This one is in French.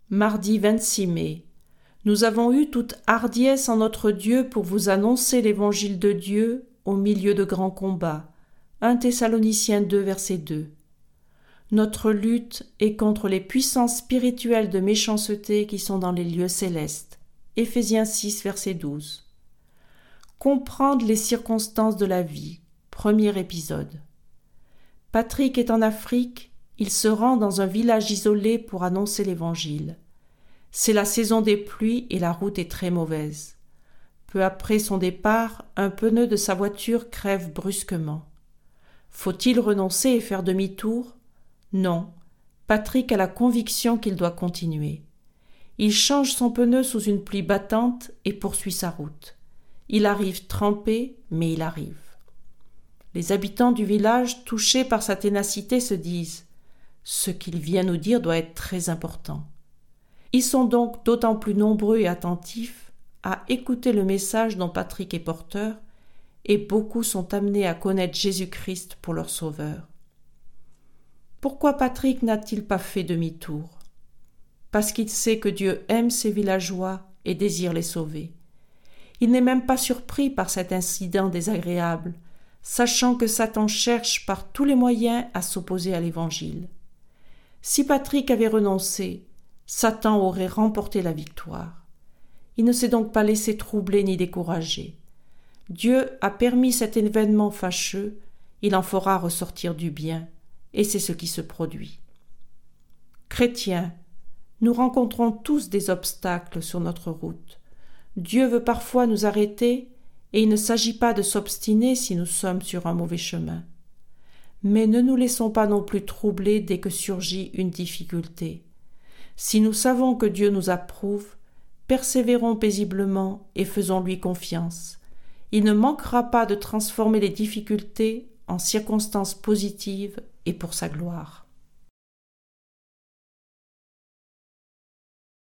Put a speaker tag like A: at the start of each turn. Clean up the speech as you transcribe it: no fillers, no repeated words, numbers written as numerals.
A: Mardi 26 mai. Nous avons eu toute hardiesse en notre Dieu pour vous annoncer l'évangile de Dieu au milieu de grands combats. 1 Thessaloniciens 2, verset 2. Notre lutte est contre les puissances spirituelles de méchanceté qui sont dans les lieux célestes. Éphésiens 6, verset 12. Comprendre les circonstances de la vie. Premier épisode. Patrick est en Afrique, il se rend dans un village isolé pour annoncer l'évangile. C'est la saison des pluies et la route est très mauvaise. Peu après son départ, un pneu de sa voiture crève brusquement. Faut-il renoncer et faire demi-tour ? Non. Patrick a la conviction qu'il doit continuer. Il change son pneu sous une pluie battante et poursuit sa route. Il arrive trempé, mais il arrive. Les habitants du village, touchés par sa ténacité, se disent « Ce qu'il vient nous dire doit être très important ». Ils sont donc d'autant plus nombreux et attentifs à écouter le message dont Patrick est porteur, et beaucoup sont amenés à connaître Jésus-Christ pour leur sauveur. Pourquoi Patrick n'a-t-il pas fait demi-tour ? Parce qu'il sait que Dieu aime ses villageois et désire les sauver. Il n'est même pas surpris par cet incident désagréable, sachant que Satan cherche par tous les moyens à s'opposer à l'Évangile. Si Patrick avait renoncé, Satan aurait remporté la victoire. Il ne s'est donc pas laissé troubler ni décourager. Dieu a permis cet événement fâcheux, il en fera ressortir du bien, et c'est ce qui se produit. Chrétiens, nous rencontrons tous des obstacles sur notre route. Dieu veut parfois nous arrêter, et il ne s'agit pas de s'obstiner si nous sommes sur un mauvais chemin. Mais ne nous laissons pas non plus troubler dès que surgit une difficulté. Si nous savons que Dieu nous approuve, persévérons paisiblement et faisons-lui confiance. Il ne manquera pas de transformer les difficultés en circonstances positives et pour sa gloire.